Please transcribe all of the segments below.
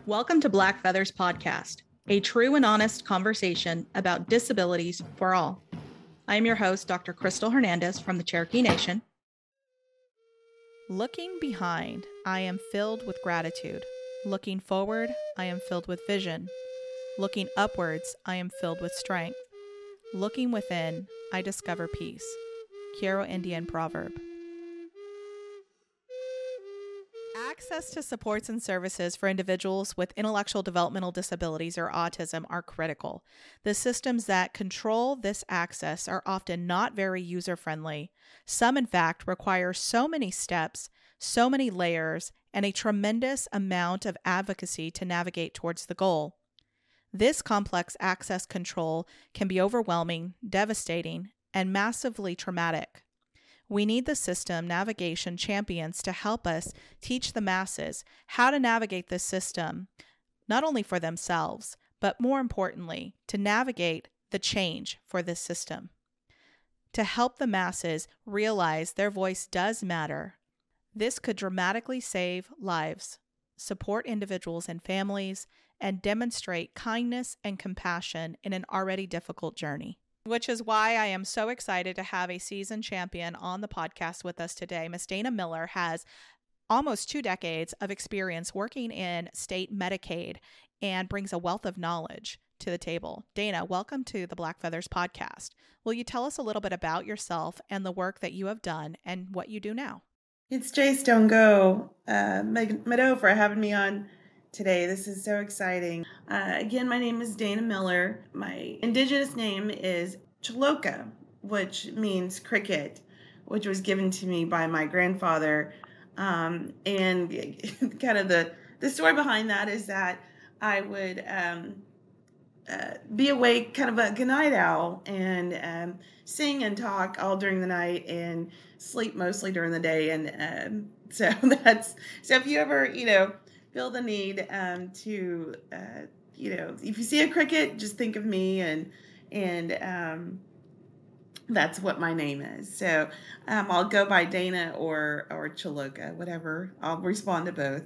Welcome to Black Feathers Podcast, a true and honest conversation about disabilities for all. I am your host, Dr. Crystal Hernandez from the Cherokee Nation. Looking behind, I am filled with gratitude. Looking forward, I am filled with vision. Looking upwards, I am filled with strength. Looking within, I discover peace. Quiero Indian proverb. Access to supports and services for individuals with intellectual developmental disabilities or autism are critical. The systems that control this access are often not very user-friendly. Some, in fact, require so many steps, so many layers, and a tremendous amount of advocacy to navigate towards the goal. This complex access control can be overwhelming, devastating, and massively traumatic. We need the system navigation champions to help us teach the masses how to navigate this system, not only for themselves, but more importantly, to navigate the change for this system. To help the masses realize their voice does matter, this could dramatically save lives, support individuals and families, and demonstrate kindness and compassion in an already difficult journey. Which is why I am so excited to have a seasoned champion on the podcast with us today. Ms. Dana Miller has almost 2 decades of experience working in state Medicaid and brings a wealth of knowledge to the table. Dana, welcome to the Black Feathers Podcast. Will you tell us a little bit about yourself and the work that you have done and what you do now? It's Jay Stongo, Meadow, for having me on today. This is so exciting. Again, my name is Dana Miller. My indigenous name is Chaloka, which means cricket, which was given to me by my grandfather. And kind of the story behind that is that I would be awake, kind of a night owl, and sing and talk all during the night and sleep mostly during the day. And so if you ever, feel the need to, if you see a cricket, just think of me, and that's what my name is. So I'll go by Dana or Chaloka, whatever. I'll respond to both.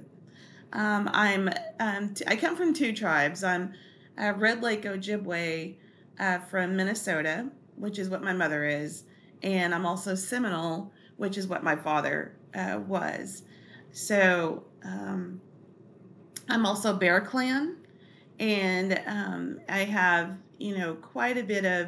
I come from 2 tribes. I'm Red Lake Ojibwe from Minnesota, which is what my mother is, and I'm also Seminole, which is what my father was. So I'm also Bear Clan, and I have quite a bit of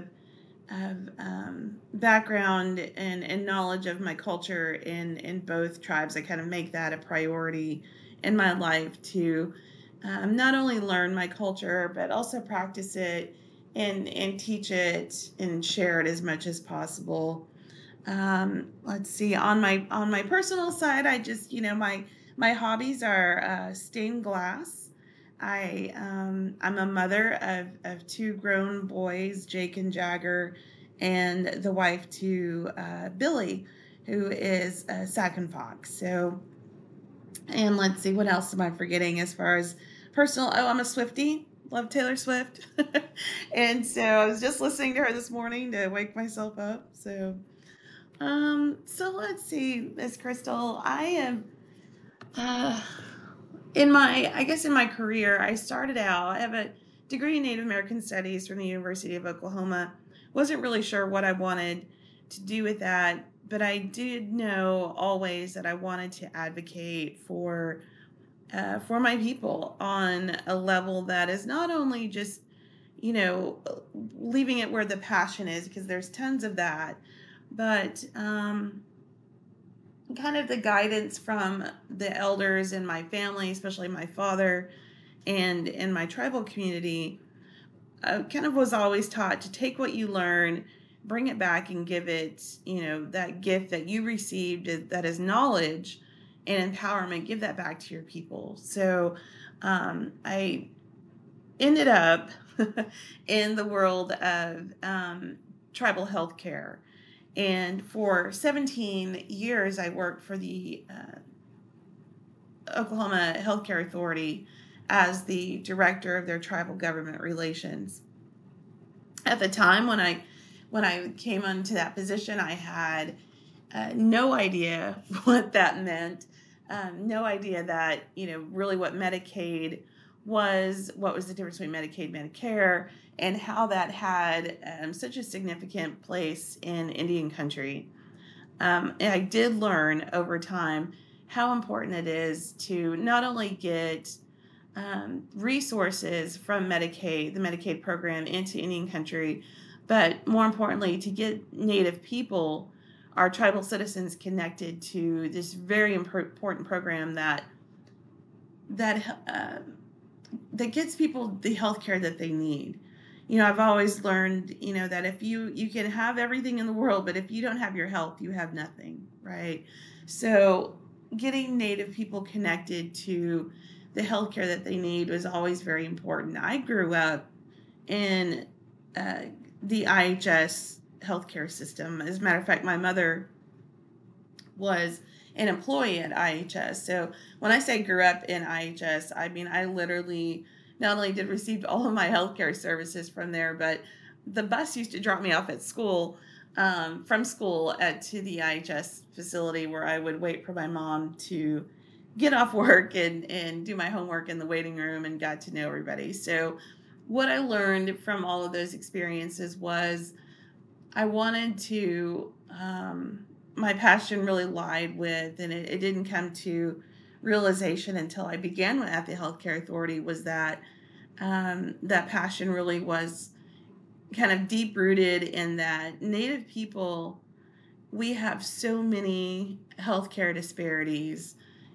background and knowledge of my culture in both tribes. I kind of make that a priority in my life to not only learn my culture, but also practice it and teach it and share it as much as possible. Let's see, on my personal side, I just, my hobbies are stained glass. I'm a mother of 2 grown boys, Jake and Jagger, and the wife to Billy, who is Sac and Fox. So, and let's see, what else am I forgetting as far as personal? Oh, I'm a Swiftie. Love Taylor Swift. And so I was just listening to her this morning to wake myself up. So let's see, Miss Crystal. I am in my career, I started out. I have a degree in Native American Studies from the University of Oklahoma. Wasn't really sure what I wanted to do with that, but I did know always that I wanted to advocate for my people on a level that is not only just, leaving it where the passion is, because there's tons of that, but kind of the guidance from the elders in my family, especially my father, and in my tribal community, kind of was always taught to take what you learn, bring it back and give it, that gift that you received, that is knowledge and empowerment, give that back to your people. So I ended up in the world of tribal health care. And for 17 years, I worked for the Oklahoma Healthcare Authority as the director of their tribal government relations. At the time when I came onto that position, I had no idea what that meant, no idea that, really what Medicaid was what was the difference between Medicaid, Medicare, and how that had such a significant place in Indian country. And I did learn over time how important it is to not only get resources from Medicaid, the Medicaid program, into Indian country, but more importantly, to get Native people, our tribal citizens, connected to this very important program that uh, that gets people the health care that they need. I've always learned, that if you can have everything in the world, but if you don't have your health, you have nothing, right? So getting Native people connected to the health care that they need was always very important. I grew up in uh, the IHS healthcare system. As a matter of fact, my mother was an employee at IHS. So when I say grew up in IHS, I mean I literally not only did receive all of my healthcare services from there, but the bus used to drop me off at school, from school to the IHS facility, where I would wait for my mom to get off work and do my homework in the waiting room, and got to know everybody. So what I learned from all of those experiences was I wanted to, my passion really lied with, and it didn't come to realization until I began at the Healthcare Authority, was that that passion really was kind of deep rooted in that Native people, we have so many healthcare disparities.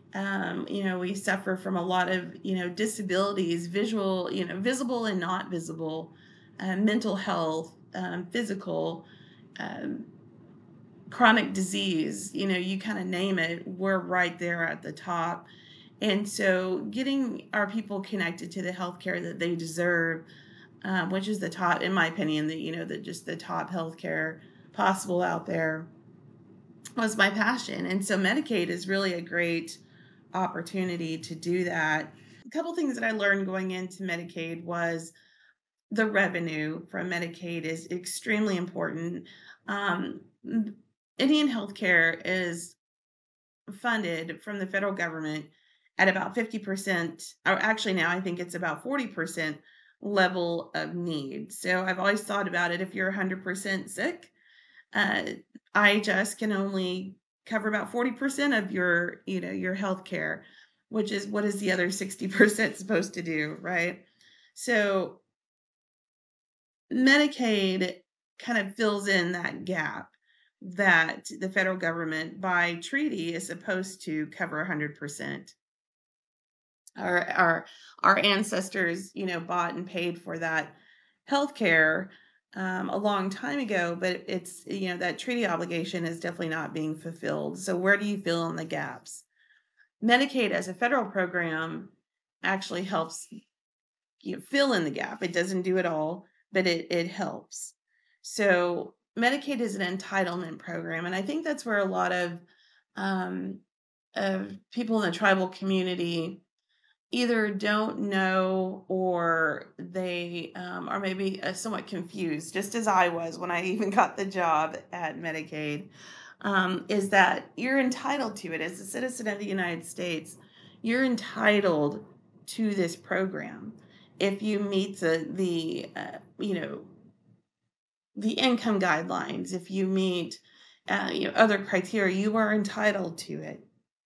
We suffer from a lot of, disabilities, visible and not visible, mental health, physical, um, chronic disease, you kind of name it, we're right there at the top. And so getting our people connected to the healthcare that they deserve, which is the top, in my opinion, just the top healthcare possible out there, was my passion. And so Medicaid is really a great opportunity to do that. A couple things that I learned going into Medicaid was the revenue from Medicaid is extremely important. Um, Indian healthcare is funded from the federal government at about 50%, or actually now I think it's about 40% level of need. So I've always thought about it, if you're 100% sick, uh, IHS can only cover about 40% of your health care, which is what is the other 60% supposed to do, right? So Medicaid kind of fills in that gap that the federal government by treaty is supposed to cover 100%. Our ancestors, bought and paid for that health care a long time ago, but it's, that treaty obligation is definitely not being fulfilled. So where do you fill in the gaps? Medicaid as a federal program actually helps fill in the gap. It doesn't do it all, but it helps. So Medicaid is an entitlement program, and I think that's where a lot um, of people in the tribal community either don't know, or they are maybe somewhat confused, just as I was when I even got the job at Medicaid, is that you're entitled to it as a citizen of the United States. You're entitled to this program if you meet the income guidelines. If you meet other criteria, you are entitled to it.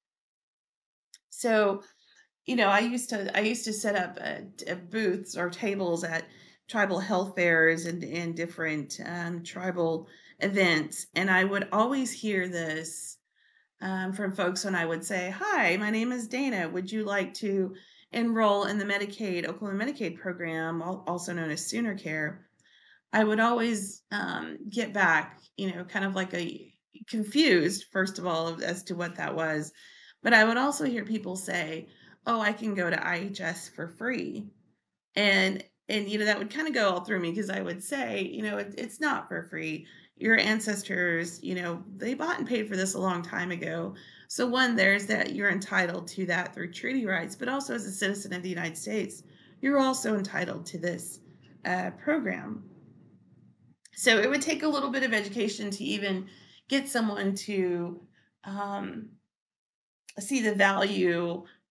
So I used to set up booths or tables at tribal health fairs and different tribal events, and I would always hear this from folks when I would say, "Hi, my name is Dana. Would you like to enroll in the Oklahoma Medicaid program, also known as Sooner Care?" I would always get back, kind of like a confused, first of all, as to what that was. But I would also hear people say, "Oh, I can go to IHS for free." And that would kind of go all through me, because I would say, it's not for free. Your ancestors, they bought and paid for this a long time ago. So one, there's that you're entitled to that through treaty rights, but also as a citizen of the United States, you're also entitled to this program. So it would take a little bit of education to even get someone to see the value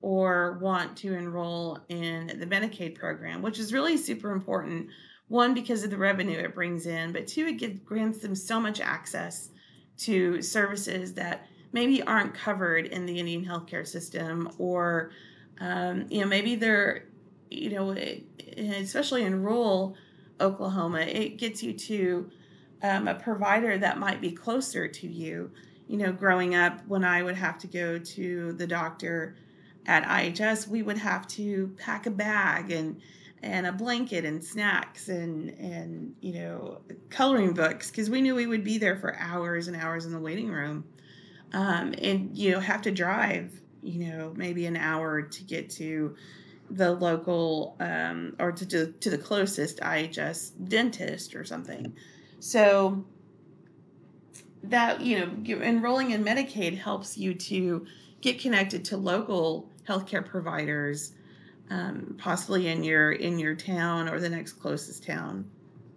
or want to enroll in the Medicaid program, which is really super important. One, because of the revenue it brings in, but two, it grants them so much access to services that maybe aren't covered in the Indian healthcare system, or maybe they're, especially in rural Oklahoma, it gets you to a provider that might be closer to you. Growing up, when I would have to go to the doctor at IHS, we would have to pack a bag and a blanket and snacks and coloring books, because we knew we would be there for hours and hours in the waiting room, and have to drive maybe an hour to get to the local or to the closest IHS dentist or something. So that enrolling in Medicaid helps you to get connected to local healthcare providers, possibly in your town or the next closest town.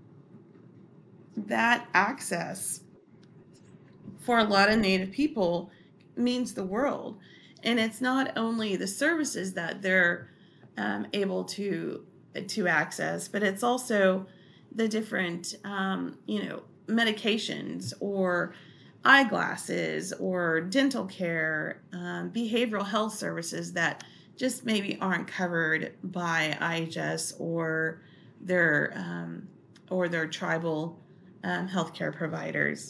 That access for a lot of Native people means the world, and it's not only the services that they're able to access, but it's also the different medications or eyeglasses or dental care, behavioral health services that just maybe aren't covered by IHS or their tribal healthcare providers.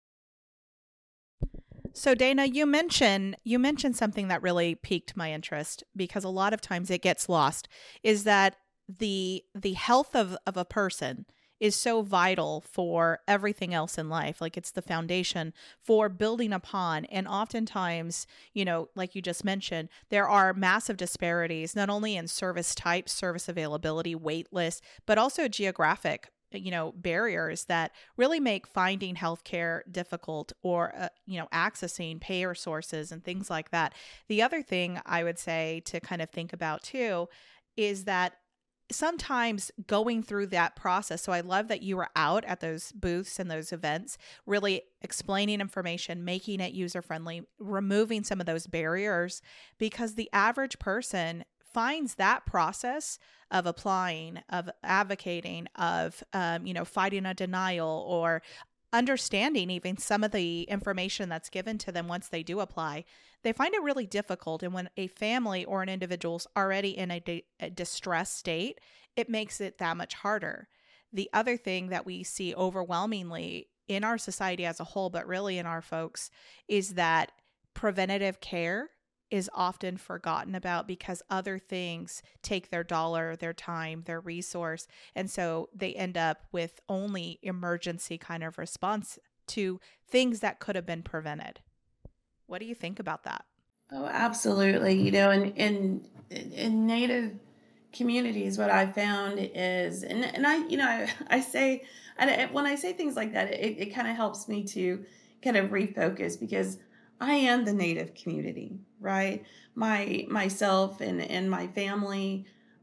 So Dana, you mentioned something that really piqued my interest, because a lot of times it gets lost, is that the health of a person is so vital for everything else in life. Like, it's the foundation for building upon. And oftentimes, like you just mentioned, there are massive disparities, not only in service type, service availability, wait lists, but also geographic barriers that really make finding healthcare difficult, or accessing payer sources and things like that. The other thing I would say to kind of think about too is that sometimes going through that process. So I love that you were out at those booths and those events, really explaining information, making it user friendly, removing some of those barriers, because the average person finds that process of applying, of advocating, of fighting a denial, or understanding even some of the information that's given to them once they do apply, they find it really difficult. And when a family or an individual's already in a distressed state, it makes it that much harder. The other thing that we see overwhelmingly in our society as a whole, but really in our folks, is that preventative care is often forgotten about, because other things take their dollar, their time, their resource. And so they end up with only emergency kind of response to things that could have been prevented. What do you think about that? Oh, absolutely. In Native communities, what I found is, and I say, and when I say things like that, it kind of helps me to kind of refocus, because I am the Native community, right? Myself and my family,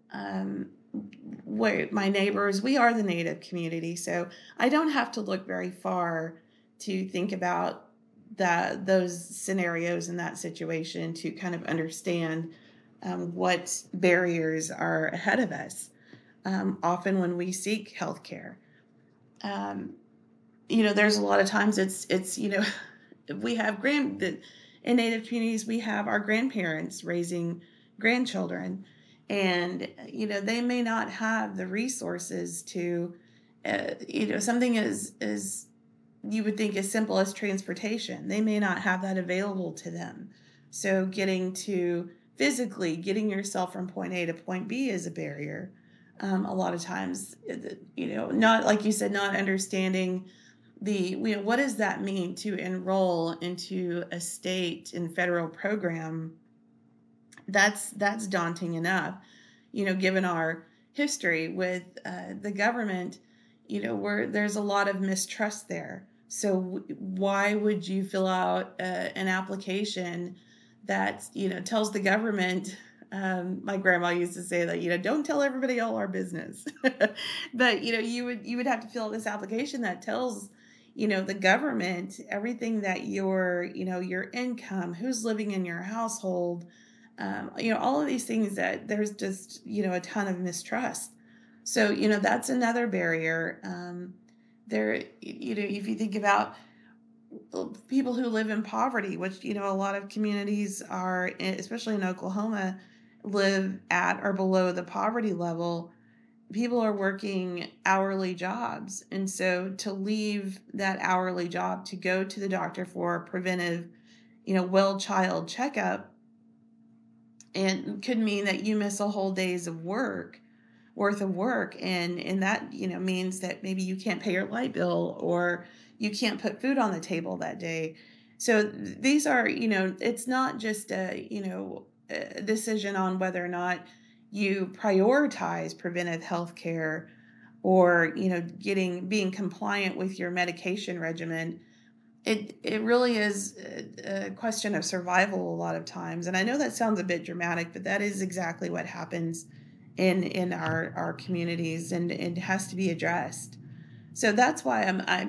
where my neighbors, we are the Native community. So I don't have to look very far to think about those scenarios in that situation to kind of understand what barriers are ahead of us. Often when we seek healthcare, there's a lot of times it's we have in Native communities, we have our grandparents raising grandchildren, and they may not have the resources to something as you would think as simple as transportation. They may not have that available to them. So physically getting yourself from point A to point B is a barrier. A lot of times, not, like you said, not understanding what does that mean to enroll into a state and federal program. That's daunting enough, given our history with the government, where there's a lot of mistrust there. So why would you fill out an application that tells the government? My grandma used to say that don't tell everybody all our business, but you would have to fill out this application that tells the government everything that your income, who's living in your household, all of these things that there's just, a ton of mistrust. So, that's another barrier. If you think about people who live in poverty, which, a lot of communities are, especially in Oklahoma, live at or below the poverty level. People are working hourly jobs. And so to leave that hourly job to go to the doctor for a preventive, well child checkup, and could mean that you miss a whole day's worth of work. And that, means that maybe you can't pay your light bill or you can't put food on the table that day. So these are, it's not just a decision on whether or not you prioritize preventive health care or, being compliant with your medication regimen. It really is a question of survival a lot of times. And I know that sounds a bit dramatic, but that is exactly what happens in our communities, and it has to be addressed. So that's why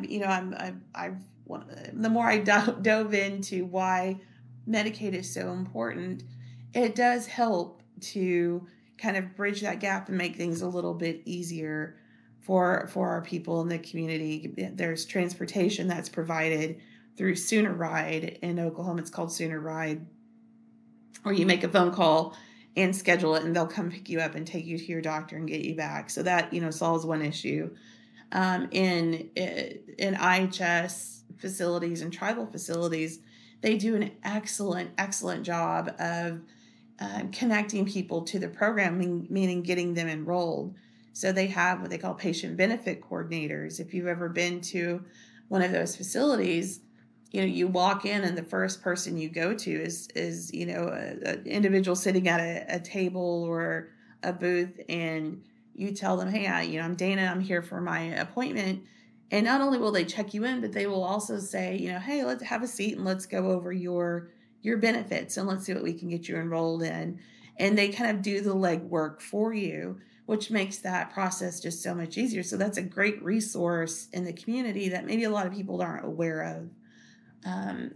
the more I dove into why Medicaid is so important, it does help to kind of bridge that gap and make things a little bit easier for our people in the community. There's transportation that's provided through Sooner Ride. In Oklahoma, it's called Sooner Ride, or you make a phone call and schedule it, and they'll come pick you up and take you to your doctor and get you back. So that, solves one issue. In IHS facilities and tribal facilities, they do an excellent job of connecting people to the program, meaning getting them enrolled. So they have what they call patient benefit coordinators. If you've ever been to one of those facilities, you walk in and the first person you go to is an individual sitting at a table or a booth, and you tell them, hey, I'm Dana, I'm here for my appointment. And not only will they check you in, but they will also say, hey, let's have a seat and let's go over your benefits and let's see what we can get you enrolled in. And they kind of do the legwork for you, which makes that process just so much easier. So that's a great resource in the community that maybe a lot of people aren't aware of. And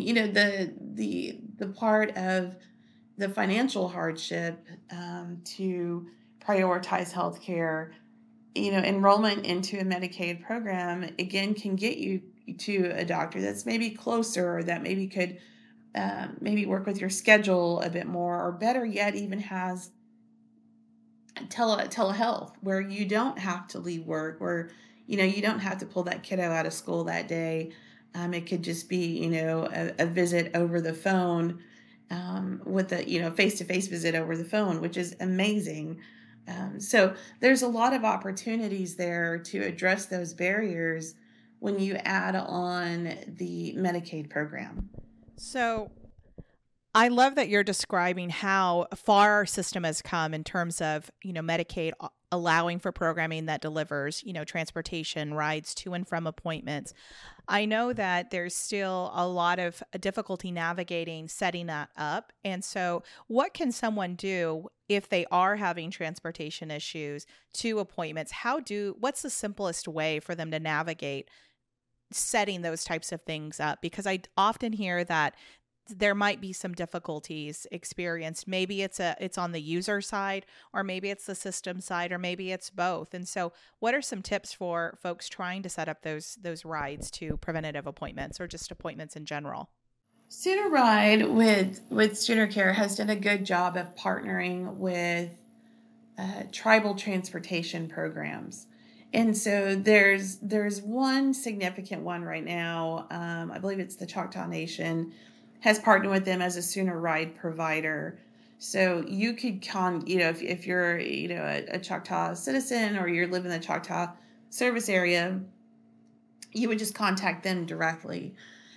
the part of the financial hardship to prioritize healthcare, enrollment into a Medicaid program again can get you to a doctor that's maybe closer, or that maybe could maybe work with your schedule a bit more, or better yet, even has telehealth where you don't have to leave work, where you don't have to pull that kiddo out of school that day. It could just be, a visit over the phone, with a, face-to-face visit over the phone, which is amazing. So there's a lot of opportunities there to address those barriers when you add on the Medicaid program. So I love that you're describing how far our system has come in terms of, Medicaid allowing for programming that delivers, transportation, rides to and from appointments. I know that there's still a lot of difficulty navigating setting that up. And so what can someone do if they are having transportation issues to appointments? What's the simplest way for them to navigate setting those types of things up? Because I often hear that there might be some difficulties experienced. Maybe it's on the user side, or maybe it's the system side, or maybe it's both. And so what are some tips for folks trying to set up those rides to preventative appointments, or just appointments in general? Sooner Ride with Sooner Care has done a good job of partnering with tribal transportation programs. And so there's one significant one right now. I believe it's the Choctaw Nation has partnered with them as a Sooner Ride provider. So you could if you're, a Choctaw citizen, or you live in the Choctaw service area, you would just contact them directly.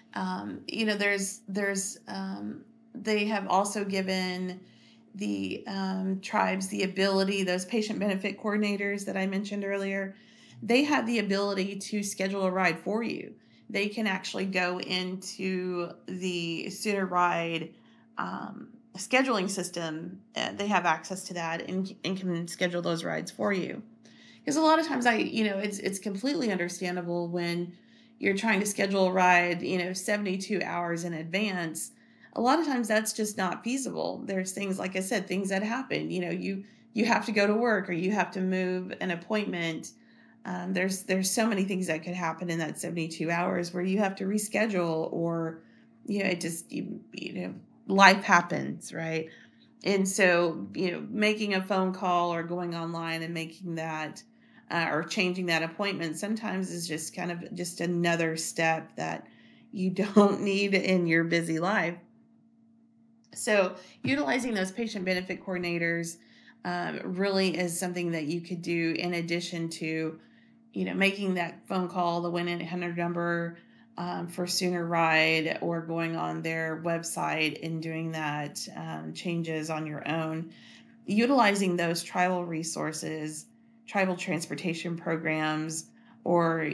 They have also given the tribes the ability, those patient benefit coordinators that I mentioned earlier, they have the ability to schedule a ride for you. They can actually go into the Sooner Ride scheduling system. They have access to that and can schedule those rides for you. Because a lot of times it's completely understandable when you're trying to schedule a ride, 72 hours in advance. a lot of times that's just not feasible. There's things, like I said, things that happen. You have to go to work, or you have to move an appointment. There's so many things that could happen in that 72 hours where you have to reschedule, or it just life happens, right? And so, making a phone call or going online and making that, or changing that appointment sometimes is just kind of just another step that you don't need in your busy life. So utilizing those patient benefit coordinators really is something that you could do in addition to, making that phone call, the 1-800 number for Sooner Ride, or going on their website and doing that changes on your own. Utilizing those tribal resources, tribal transportation programs, or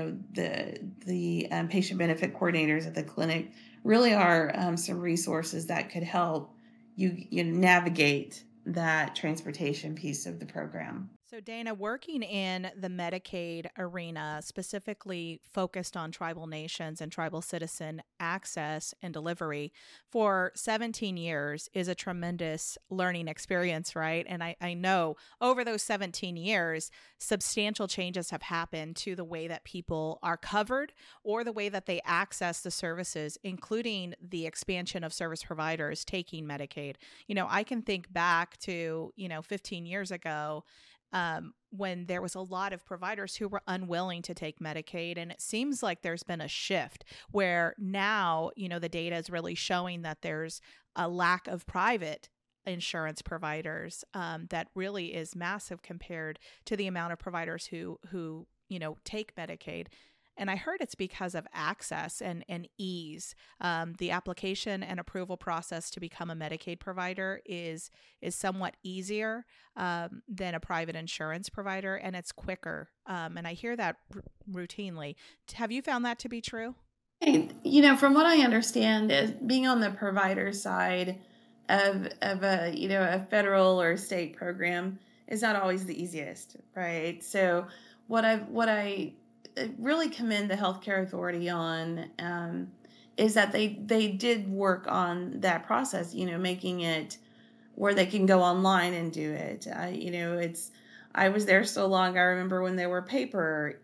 the patient benefit coordinators at the clinic really are some resources that could help you navigate that transportation piece of the program. So, Dana, working in the Medicaid arena, specifically focused on tribal nations and tribal citizen access and delivery for 17 years is a tremendous learning experience, right? And I know over those 17 years, substantial changes have happened to the way that people are covered or the way that they access the services, including the expansion of service providers taking Medicaid. I can think back to, 15 years ago, when there was a lot of providers who were unwilling to take Medicaid. And it seems like there's been a shift where now, the data is really showing that there's a lack of private insurance providers that really is massive compared to the amount of providers who take Medicaid. And I heard it's because of access and ease. The application and approval process to become a Medicaid provider is somewhat easier than a private insurance provider, and it's quicker. And I hear that routinely. Have you found that to be true? Hey, from what I understand, is being on the provider side of a federal or state program is not always the easiest, right? So what I really commend the healthcare authority on is that they did work on that process, making it where they can go online and do it. I was there so long. I remember when there were paper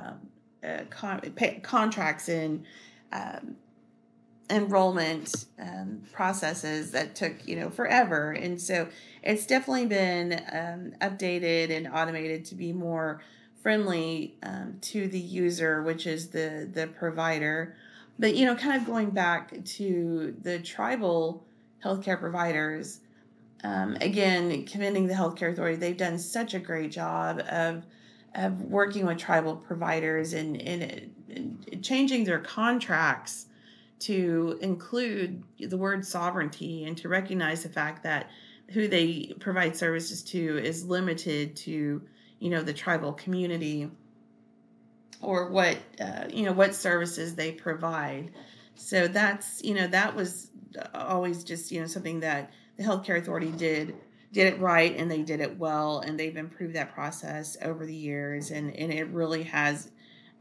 contracts and um, enrollment processes that took forever, and so it's definitely been updated and automated to be more friendly to the user, which is the provider. But kind of going back to the tribal healthcare providers, again, commending the healthcare authority. They've done such a great job of working with tribal providers and changing their contracts to include the word sovereignty and to recognize the fact that who they provide services to is limited to the tribal community, or what services they provide. So that was always just something that the healthcare authority did it right, and they did it well, and they've improved that process over the years, and it really has.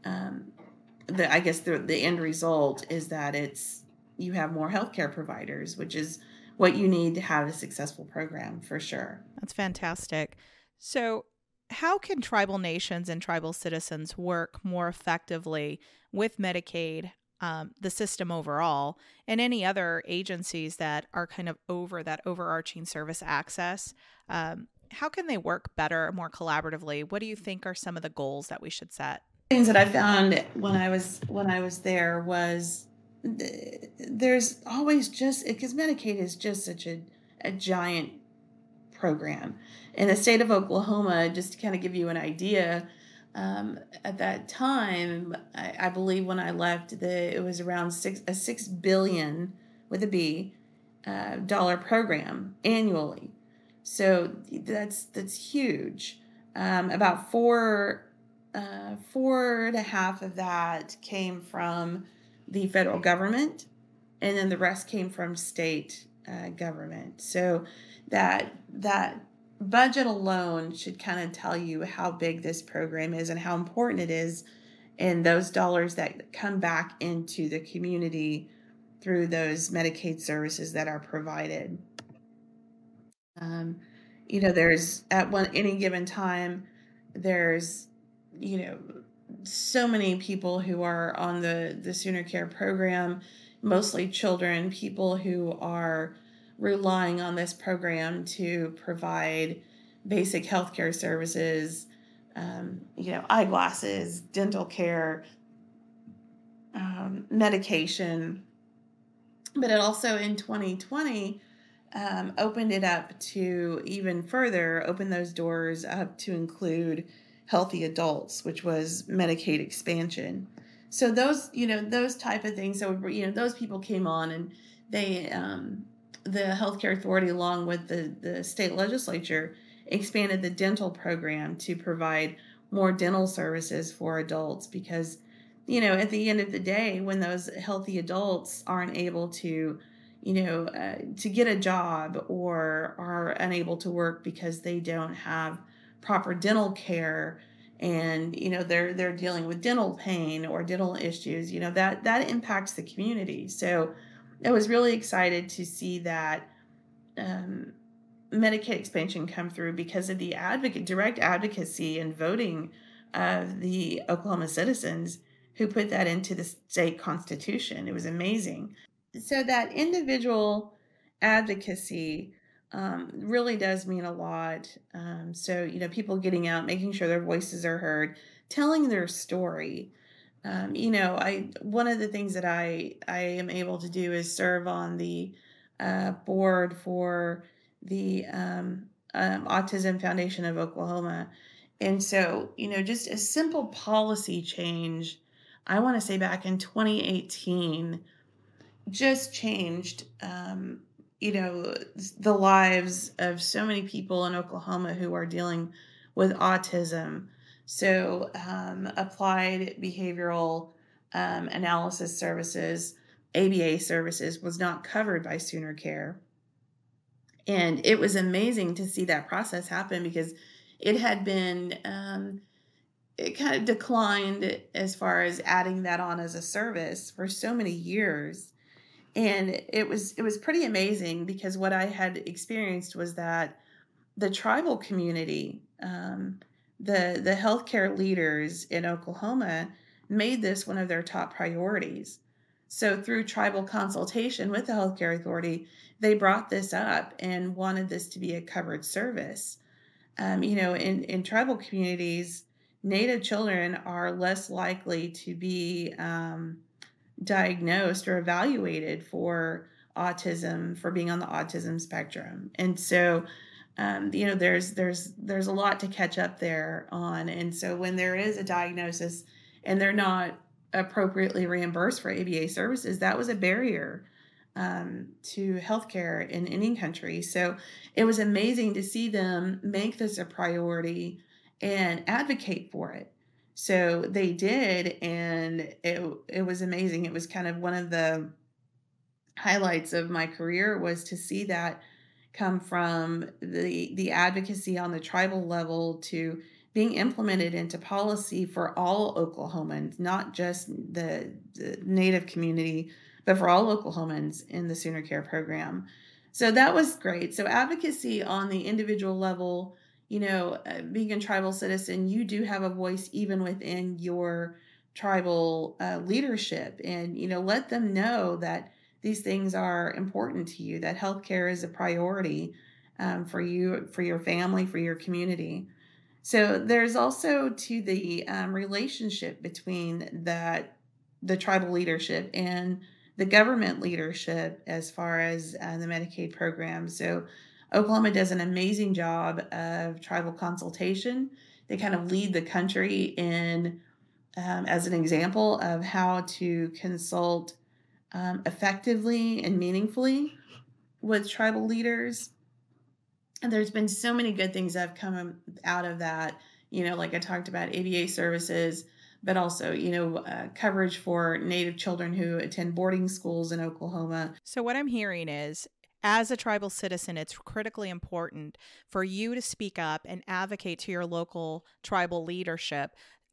I guess the end result is that you have more healthcare providers, which is what you need to have a successful program, for sure. That's fantastic. So, how can tribal nations and tribal citizens work more effectively with Medicaid, the system overall, and any other agencies that are kind of over that overarching service access? How can they work better, more collaboratively? What do you think are some of the goals that we should set? Things that I found when I was there was there's always just because Medicaid is just such a giant program. In the state of Oklahoma, just to kind of give you an idea, at that time, I believe when I left, it was around $6 billion with a B dollar program annually. So that's huge. About four and a half of that came from the federal government, and then the rest came from state government. So that budget alone should kind of tell you how big this program is and how important it is, and those dollars that come back into the community through those Medicaid services that are provided. There's at any given time, there's, so many people who are on the Sooner Care program, mostly children, people who are relying on this program to provide basic healthcare services, eyeglasses, dental care, medication. But it also in 2020 opened it up to even further, open those doors up to include healthy adults, which was Medicaid expansion. So those type of things. So, those people came on, and they, the healthcare authority, along with the state legislature, expanded the dental program to provide more dental services for adults, because, at the end of the day, when those healthy adults aren't able to to get a job, or are unable to work because they don't have proper dental care, and they're dealing with dental pain or dental issues, that impacts the community. So I was really excited to see that Medicaid expansion come through because of the direct advocacy and voting of the Oklahoma citizens who put that into the state constitution. It was amazing. So that individual advocacy really does mean a lot. So, people getting out, making sure their voices are heard, telling their story. One of the things that I am able to do is serve on the board for the Autism Foundation of Oklahoma. And so, just a simple policy change, I want to say back in 2018, just changed, the lives of so many people in Oklahoma who are dealing with autism. So applied behavioral analysis services, ABA services, was not covered by Sooner Care. And it was amazing to see that process happen, because it had been, it kind of declined as far as adding that on as a service for so many years. And it was pretty amazing, because what I had experienced was that the tribal community, the healthcare leaders in Oklahoma, made this one of their top priorities. So through tribal consultation with the healthcare authority, they brought this up and wanted this to be a covered service. In tribal communities, Native children are less likely to be diagnosed or evaluated for autism, for being on the autism spectrum. And so, there's a lot to catch up there on. And so when there is a diagnosis and they're not appropriately reimbursed for ABA services, that was a barrier to healthcare in any country. So it was amazing to see them make this a priority and advocate for it. So they did, and it was amazing. It was kind of one of the highlights of my career, was to see that come from the advocacy on the tribal level to being implemented into policy for all Oklahomans, not just the Native community, but for all Oklahomans in the Sooner Care program. So that was great. So advocacy on the individual level, being a tribal citizen, you do have a voice even within your tribal leadership, and, let them know that these things are important to you, that healthcare is a priority for you, for your family, for your community. So there's also to the relationship between the tribal leadership and the government leadership as far as the Medicaid program. So Oklahoma does an amazing job of tribal consultation. They kind of lead the country in, as an example of how to consult effectively and meaningfully with tribal leaders. And there's been so many good things that have come out of that, like I talked about, ABA services, but also, coverage for Native children who attend boarding schools in Oklahoma. So what I'm hearing is, as a tribal citizen, it's critically important for you to speak up and advocate to your local tribal leadership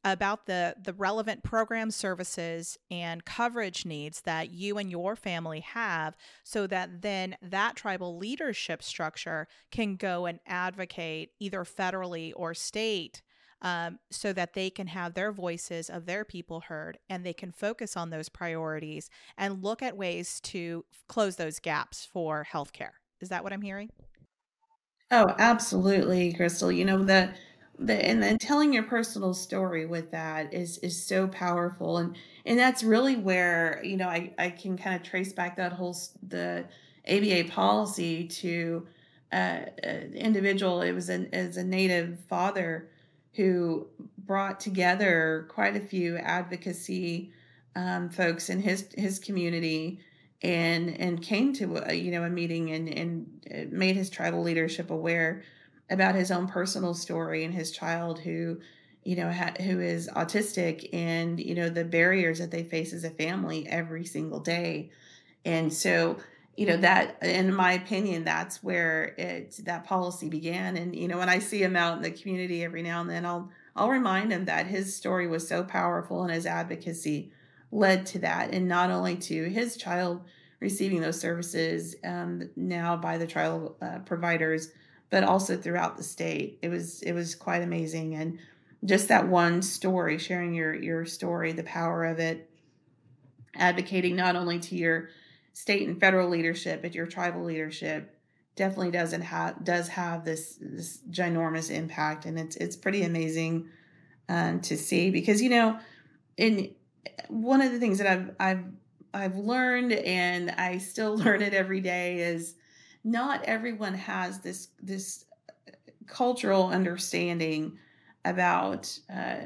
about the relevant program services and coverage needs that you and your family have, so that then that tribal leadership structure can go and advocate either federally or state, so that they can have their voices of their people heard, and they can focus on those priorities and look at ways to close those gaps for healthcare. Is that what I'm hearing? Oh, absolutely, Crystal. The and then telling your personal story with that is so powerful, and that's really where I can kind of trace back that the ABA policy to individual. It was as a Native father who brought together quite a few advocacy folks in his community, and came to a meeting, and made his tribal leadership aware about his own personal story and his child who who is autistic, and the barriers that they face as a family every single day. And so that, in my opinion, that's where that policy began. And when I see him out in the community every now and then, I'll remind him that his story was so powerful, and his advocacy led to that, and not only to his child receiving those services now by the tribal providers, but also throughout the state. It was quite amazing. And just that one story, sharing your story, the power of it, advocating not only to your state and federal leadership, but your tribal leadership, definitely does have this ginormous impact. And it's pretty amazing to see, because in one of the things that I've learned, and I still learn it every day, is not everyone has this cultural understanding about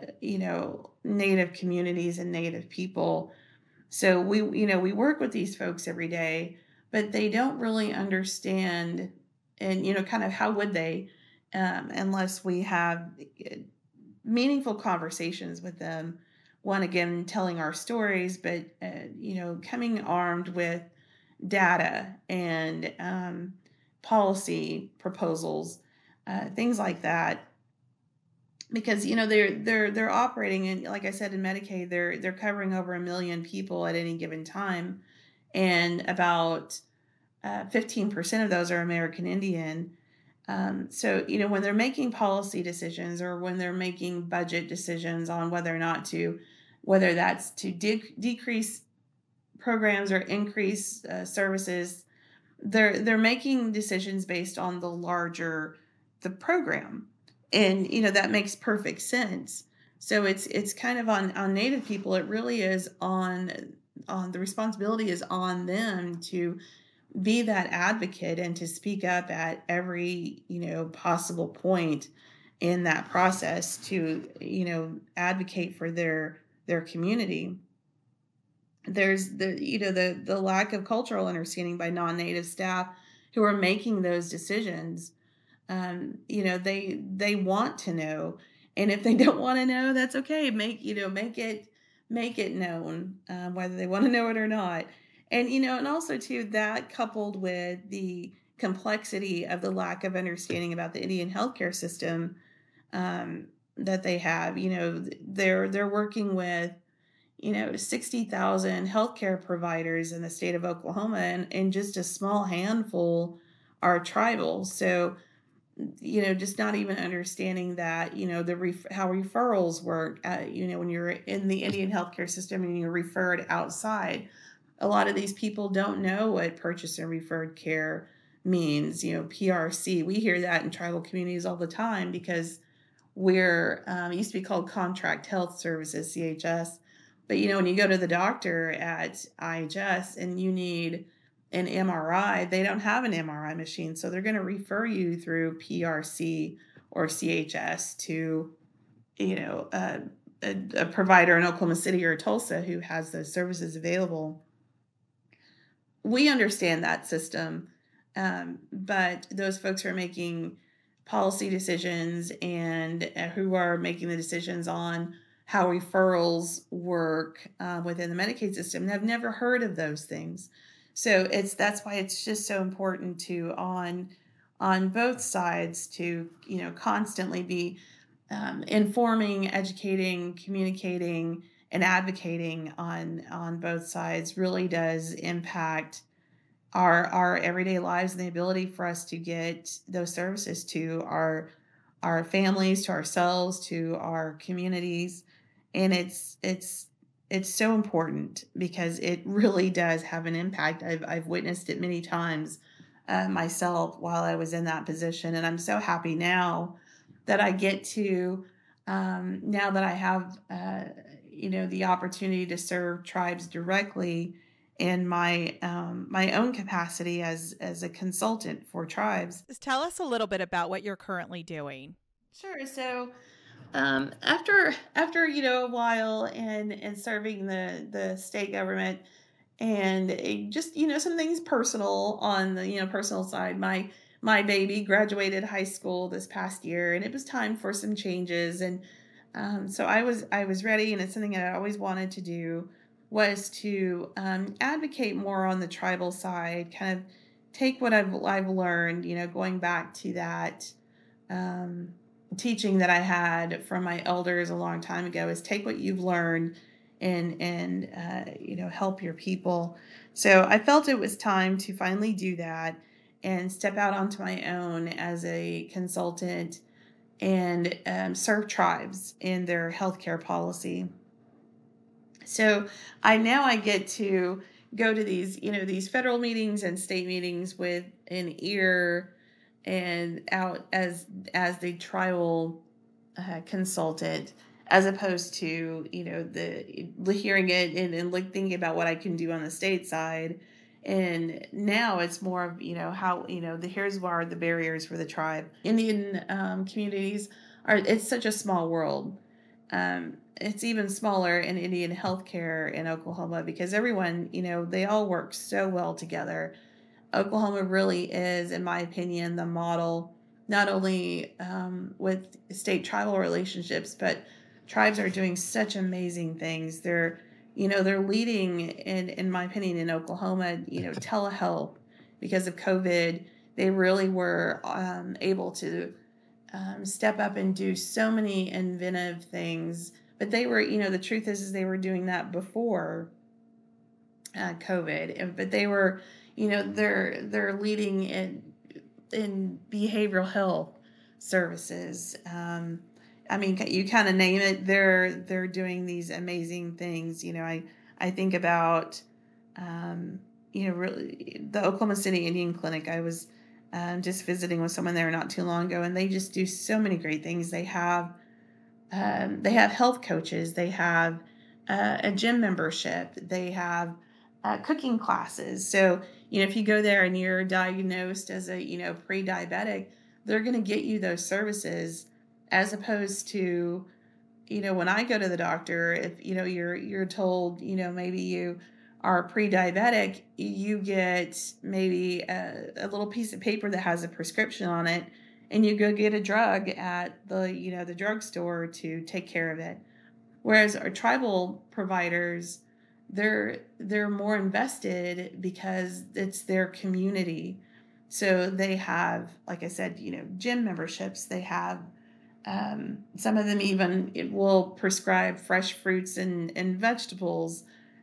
Native communities and Native people. So we work with these folks every day, but they don't really understand, and kind of how would they, unless we have meaningful conversations with them. One, again, telling our stories, but coming armed with data and policy proposals, things like that. Because they're operating in, like I said, in Medicaid, they're covering over 1 million people at any given time, and about 15% of those are American Indian. So when they're making policy decisions, or when they're making budget decisions on whether that's to decrease programs or increase services, they're making decisions based on the program, and that makes perfect sense. So it's kind of on Native people. It really is on the responsibility is on them to be that advocate, and to speak up at every possible point in that process, to advocate for their community. There's the lack of cultural understanding by non-native staff who are making those decisions. They want to know, and if they don't want to know, that's okay. Make it known, whether they want to know it or not. And also too, that coupled with the complexity of the lack of understanding about the Indian healthcare system, that they have. They're working with 60,000 healthcare providers in the state of Oklahoma, and just a small handful are tribal. So just not even understanding that how referrals work. When you're in the Indian healthcare system and you're referred outside, a lot of these people don't know what purchase and referred care means. PRC, we hear that in tribal communities all the time, because we're it used to be called Contract Health Services, CHS. But when you go to the doctor at IHS and you need an MRI, they don't have an MRI machine, so they're going to refer you through PRC or CHS to a provider in Oklahoma City or Tulsa who has those services available. We understand that system, but those folks who are making policy decisions, and who are making the decisions on how referrals work within the Medicaid system, have never heard of those things. So that's why it's just so important to on both sides to constantly be informing, educating, communicating, and advocating on both sides really does impact our everyday lives and the ability for us to get those services to our families, to ourselves, to our communities. And it's so important because it really does have an impact. I've witnessed it many times myself while I was in that position, and I'm so happy now that I get to now that I have the opportunity to serve tribes directly in my own capacity as a consultant for tribes. Just tell us a little bit about what you're currently doing. Sure. So after a while and serving the state government and just some things personal on the personal side, my baby graduated high school this past year, and it was time for some changes. And so I was ready, and it's something that I always wanted to do, was to advocate more on the tribal side, kind of take what I've learned, going back to that um, teaching that I had from my elders a long time ago, is take what you've learned and help your people. So I felt it was time to finally do that and step out onto my own as a consultant and serve tribes in their healthcare policy. So I get to go to these federal meetings and state meetings with an ear and out as the tribal consultant, as opposed to the hearing it and like thinking about what I can do on the state side. And now it's more of how here's where the barriers for the tribe. Indian communities are, it's such a small world. It's even smaller in Indian healthcare in Oklahoma because everyone, they all work so well together. Oklahoma really is, in my opinion, the model, not only with state tribal relationships, but tribes are doing such amazing things. They're leading in my opinion, in Oklahoma, telehealth. Because of COVID, they really were able to step up and do so many inventive things. But they were, the truth is they were doing that before COVID. But they were, they're leading in behavioral health services. I mean, you kind of name it. They're doing these amazing things. I think about really the Oklahoma City Indian Clinic. I was just visiting with someone there not too long ago, and they just do so many great things. They have health coaches. They have a gym membership. They have cooking classes. So, if you go there and you're diagnosed as a, pre-diabetic, they're going to get you those services, as opposed to, when I go to the doctor, if, you're told, maybe you are pre-diabetic, you get maybe a little piece of paper that has a prescription on it, and you go get a drug at the drugstore to take care of it. Whereas our tribal providers, they're more invested because it's their community. So they have, like I said, gym memberships. They have some of them even will prescribe fresh fruits and vegetables.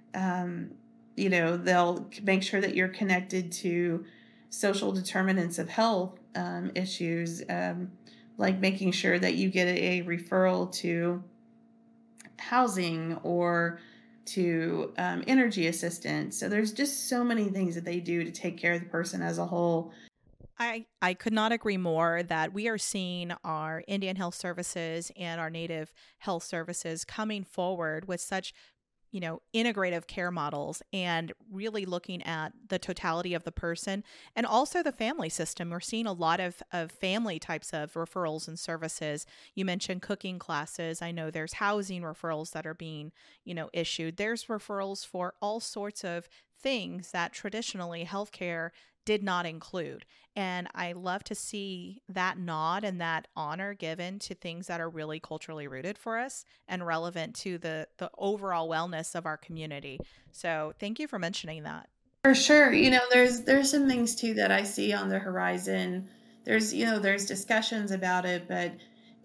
They'll make sure that you're connected to social determinants of health issues, like making sure that you get a referral to housing or to energy assistance. So there's just so many things that they do to take care of the person as a whole. I could not agree more that we are seeing our Indian Health Services and our Native Health Services coming forward with such integrative care models and really looking at the totality of the person and also the family system. We're seeing a lot of family types of referrals and services. You mentioned cooking classes. I know there's housing referrals that are being, issued. There's referrals for all sorts of things that traditionally healthcare did not include. And I love to see that nod and that honor given to things that are really culturally rooted for us and relevant to the overall wellness of our community. So thank you for mentioning that. For sure. There's some things too that I see on the horizon. There's discussions about it, but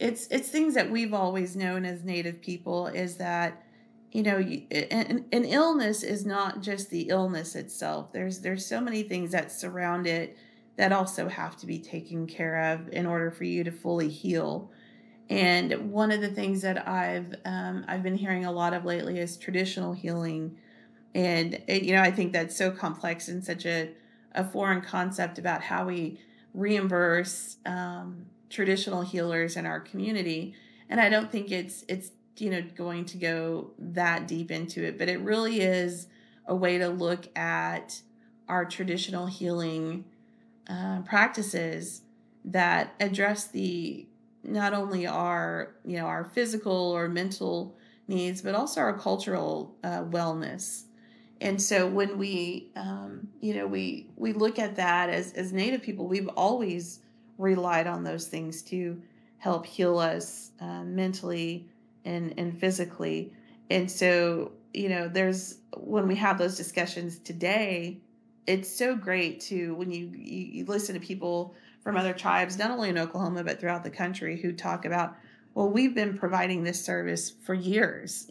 it's things that we've always known as Native people, is that, an illness is not just the illness itself. There's so many things that surround it that also have to be taken care of in order for you to fully heal. And one of the things that I've been hearing a lot of lately is traditional healing. And I think that's so complex and such a foreign concept about how we reimburse traditional healers in our community. And I don't think it's going to go that deep into it, but it really is a way to look at our traditional healing practices that address the not only our physical or mental needs, but also our cultural wellness. And so when we look at that as Native people, we've always relied on those things to help heal us mentally and physically. And so, there's when we have those discussions today, it's so great to when you listen to people from other tribes, not only in Oklahoma, but throughout the country, who talk about, well, we've been providing this service for years,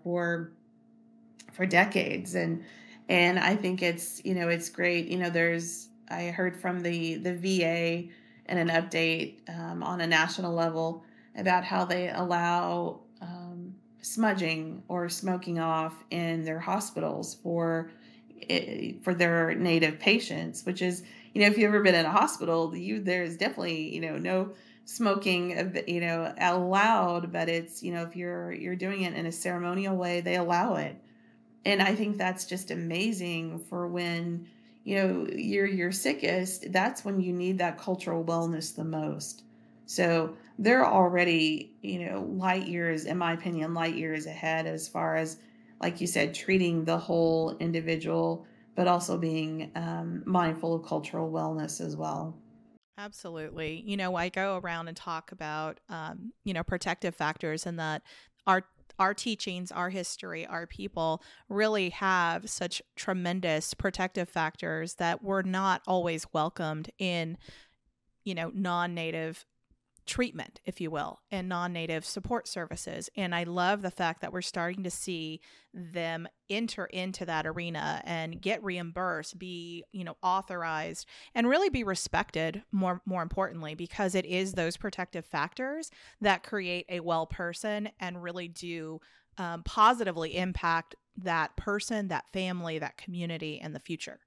for decades. And I think it's great. I heard from the VA and an update on a national level about how they allow smudging or smoking off in their hospitals for their Native patients, which is, if you've ever been in a hospital, there's definitely, no smoking, allowed, but it's, if you're doing it in a ceremonial way, they allow it. And I think that's just amazing for when, you're sickest. That's when you need that cultural wellness the most. So they're already, light years, in my opinion, light years ahead as far as, like you said, treating the whole individual, but also being mindful of cultural wellness as well. Absolutely. I go around and talk about, protective factors, and that our teachings, our history, our people really have such tremendous protective factors that were not always welcomed in, non-native treatment, if you will, and non-native support services. And I love the fact that we're starting to see them enter into that arena and get reimbursed, be, authorized, and really be respected, more importantly, because it is those protective factors that create a well person and really do positively impact that person, that family, that community in the future.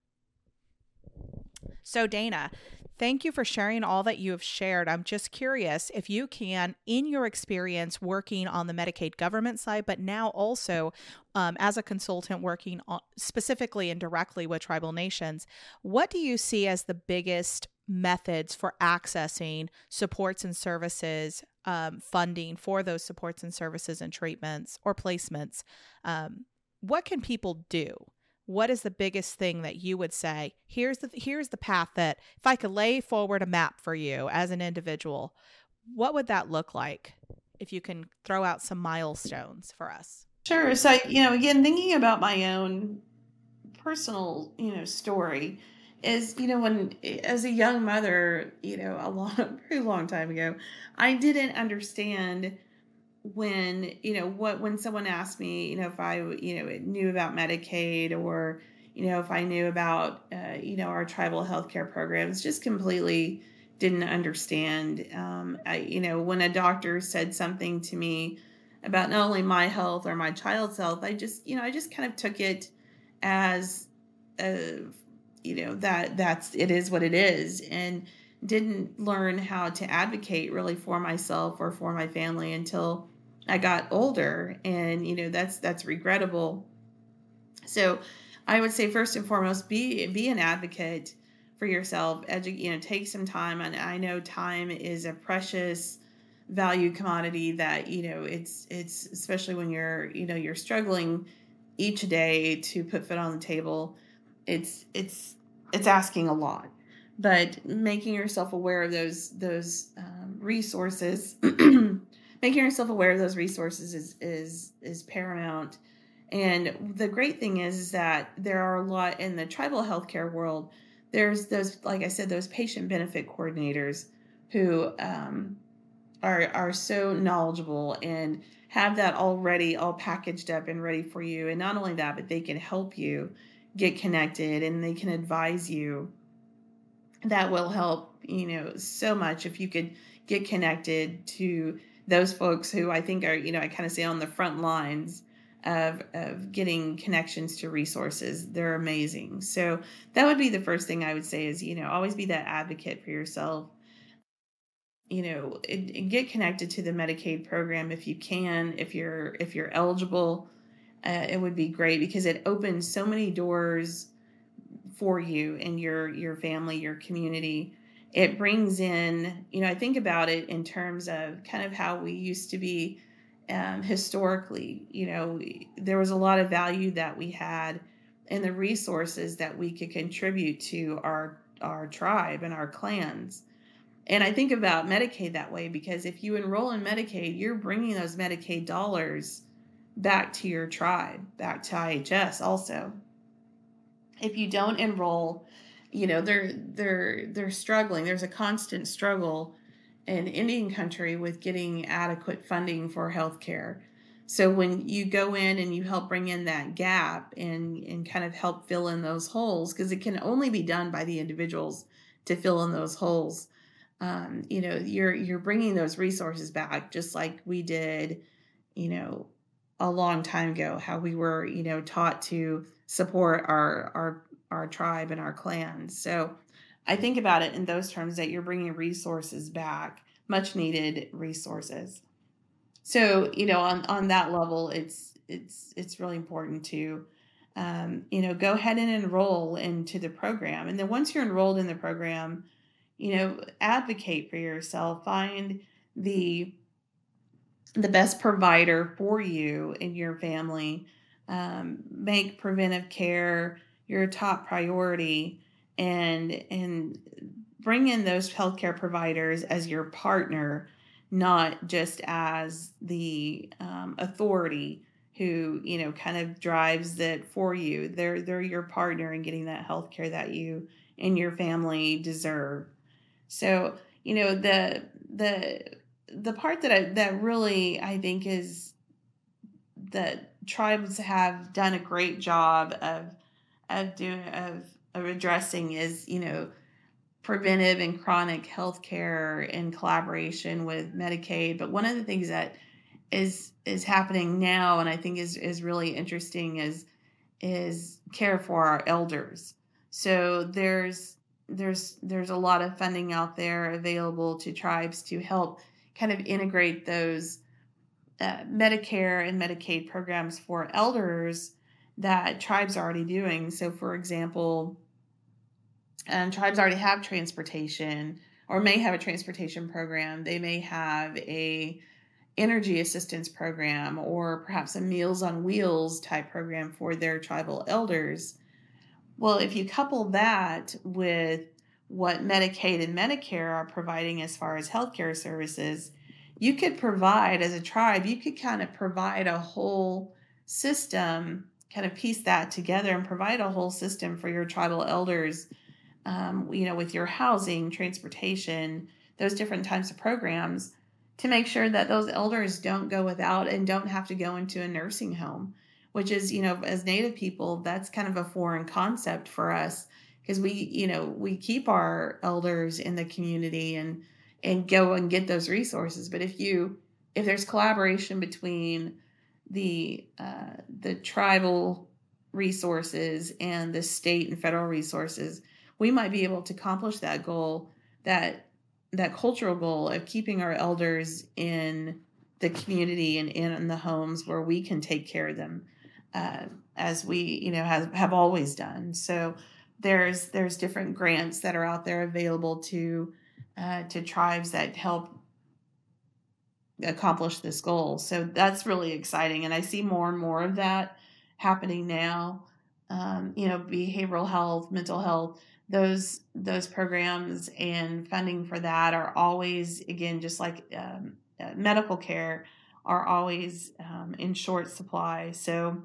So, Dana, thank you for sharing all that you have shared. I'm just curious if you can, in your experience working on the Medicaid government side, but now also as a consultant working specifically and directly with tribal nations, what do you see as the biggest methods for accessing supports and services, funding for those supports and services and treatments or placements? What can people do? What is the biggest thing that you would say, here's the path that if I could lay forward a map for you as an individual, what would that look like? If you can throw out some milestones for us. Sure. So, again, thinking about my own personal, story is, when as a young mother, very long time ago, I didn't understand when, when someone asked me, if I, knew about Medicaid, or, if I knew about, our tribal healthcare programs, just completely didn't understand. When a doctor said something to me about not only my health or my child's health, I just kind of took it as, that's, it is what it is. And didn't learn how to advocate really for myself or for my family until I got older. And, that's regrettable. So I would say first and foremost, be an advocate for yourself, take some time. And I know time is a precious value commodity that, it's especially when you're struggling each day to put food on the table. It's asking a lot, but making yourself aware of those resources, making yourself aware of those resources is paramount. And the great thing is that there are a lot in the tribal healthcare world. There's those, like I said, those patient benefit coordinators who are so knowledgeable and have that already all packaged up and ready for you. And not only that, but they can help you get connected and they can advise you. That will help, so much if you could get connected to those folks who I think are, I kind of say on the front lines of getting connections to resources. They're amazing. So that would be the first thing I would say is, always be that advocate for yourself. Get connected to the Medicaid program if you can, if you're eligible. It would be great because it opens so many doors for you and your family, your community. It brings in, I think about it in terms of kind of how we used to be historically. There was a lot of value that we had in the resources that we could contribute to our tribe and our clans. And I think about Medicaid that way because if you enroll in Medicaid, you're bringing those Medicaid dollars back to your tribe, back to IHS also. If you don't enroll, they're struggling. There's a constant struggle in Indian country with getting adequate funding for healthcare. So when you go in and you help bring in that gap and kind of help fill in those holes, because it can only be done by the individuals to fill in those holes. You're bringing those resources back just like we did, a long time ago, how we were, taught to support our tribe and our clans. So I think about it in those terms that you're bringing resources back, much needed resources. So, on that level, it's really important to, go ahead and enroll into the program. And then once you're enrolled in the program, advocate for yourself, find the best provider for you and your family. Make preventive care your top priority, and bring in those healthcare providers as your partner, not just as the authority who kind of drives that for you. They're your partner in getting that healthcare that you and your family deserve. So, the part that really I think is that tribes have done a great job of addressing is, preventive and chronic health care in collaboration with Medicaid. But one of the things that is happening now and I think is really interesting is care for our elders. So there's a lot of funding out there available to tribes to help kind of integrate those Medicare and Medicaid programs for elders that tribes are already doing. So, for example, tribes already have transportation or may have a transportation program. They may have a energy assistance program or perhaps a Meals on Wheels type program for their tribal elders. Well, if you couple that with what Medicaid and Medicare are providing as far as healthcare services, you could provide, as a tribe, you could kind of provide a whole system, kind of piece that together and provide a whole system for your tribal elders, with your housing, transportation, those different types of programs to make sure that those elders don't go without and don't have to go into a nursing home, which is, as Native people, that's kind of a foreign concept for us because we keep our elders in the community and go and get those resources. But if there's collaboration between the tribal resources and the state and federal resources, we might be able to accomplish that goal, that cultural goal of keeping our elders in the community and in the homes where we can take care of them, as we have always done. So there's different grants that are out there available to tribes that help accomplish this goal. So that's really exciting, and I see more and more of that happening now. Behavioral health, mental health, those programs and funding for that are always, again, just like medical care, are always in short supply. So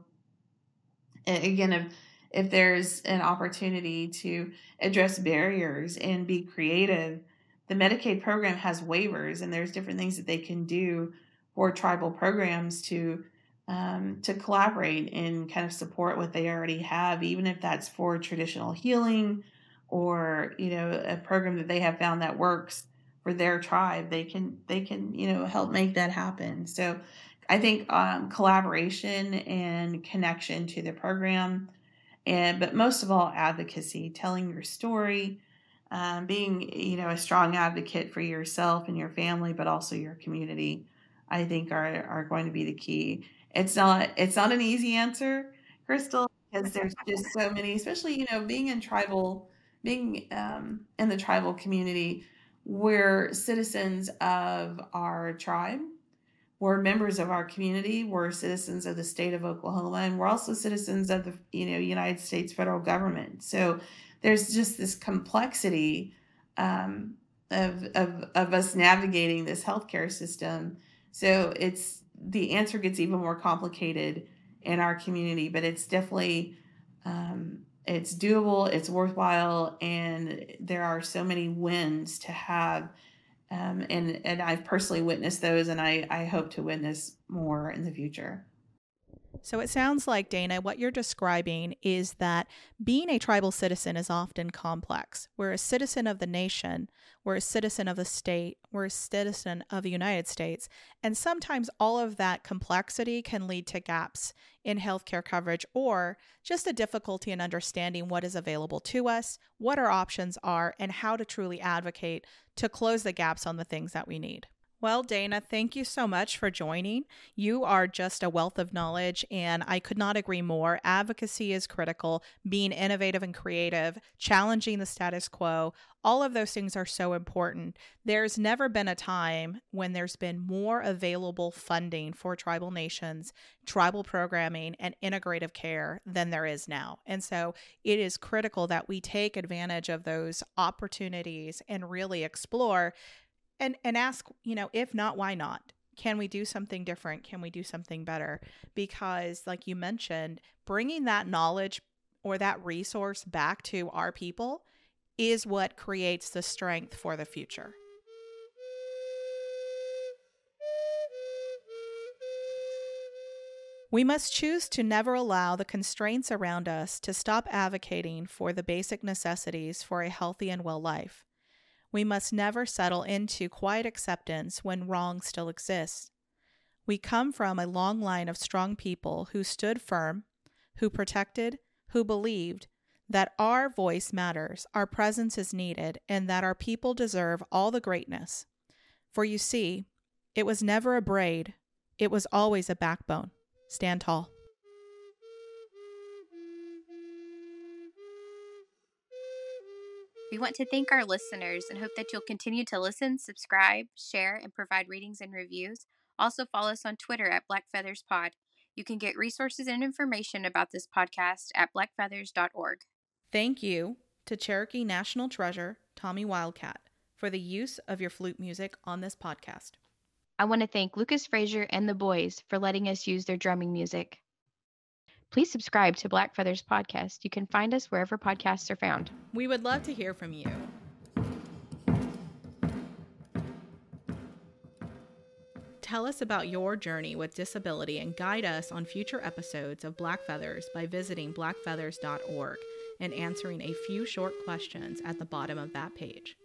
again, if there's an opportunity to address barriers and be creative, the Medicaid program has waivers, and there's different things that they can do for tribal programs to collaborate and kind of support what they already have, even if that's for traditional healing or, a program that they have found that works for their tribe. They can help make that happen. So I think collaboration and connection to the program, but most of all, advocacy, telling your story, being a strong advocate for yourself and your family, but also your community, I think are going to be the key. It's not an easy answer, Crystal, because there's just so many, especially being in the tribal community. We're citizens of our tribe. We're members of our community. We're citizens of the state of Oklahoma, and we're also citizens of the United States federal government. So there's just this complexity of us navigating this healthcare system. So the answer gets even more complicated in our community, but it's definitely it's doable, it's worthwhile, and there are so many wins to have. And I've personally witnessed those, and I hope to witness more in the future. So it sounds like, Dana, what you're describing is that being a tribal citizen is often complex. We're a citizen of the nation, we're a citizen of the state, we're a citizen of the United States, and sometimes all of that complexity can lead to gaps in healthcare coverage or just a difficulty in understanding what is available to us, what our options are, and how to truly advocate to close the gaps on the things that we need. Well, Dana, thank you so much for joining. You are just a wealth of knowledge, and I could not agree more. Advocacy is critical, being innovative and creative, challenging the status quo. All of those things are so important. There's never been a time when there's been more available funding for tribal nations, tribal programming, and integrative care than there is now. And so it is critical that we take advantage of those opportunities and really explore and ask, if not, why not? Can we do something different? Can we do something better? Because like you mentioned, bringing that knowledge or that resource back to our people is what creates the strength for the future. We must choose to never allow the constraints around us to stop advocating for the basic necessities for a healthy and well life. We must never settle into quiet acceptance when wrong still exists. We come from a long line of strong people who stood firm, who protected, who believed that our voice matters, our presence is needed, and that our people deserve all the greatness. For you see, it was never a braid, it was always a backbone. Stand tall. We want to thank our listeners and hope that you'll continue to listen, subscribe, share, and provide ratings and reviews. Also, follow us on Twitter at BlackFeathersPod. You can get resources and information about this podcast at blackfeathers.org. Thank you to Cherokee National Treasure, Tommy Wildcat, for the use of your flute music on this podcast. I want to thank Lucas Frazier and the boys for letting us use their drumming music. Please subscribe to Black Feathers Podcast. You can find us wherever podcasts are found. We would love to hear from you. Tell us about your journey with disability and guide us on future episodes of Black Feathers by visiting blackfeathers.org and answering a few short questions at the bottom of that page.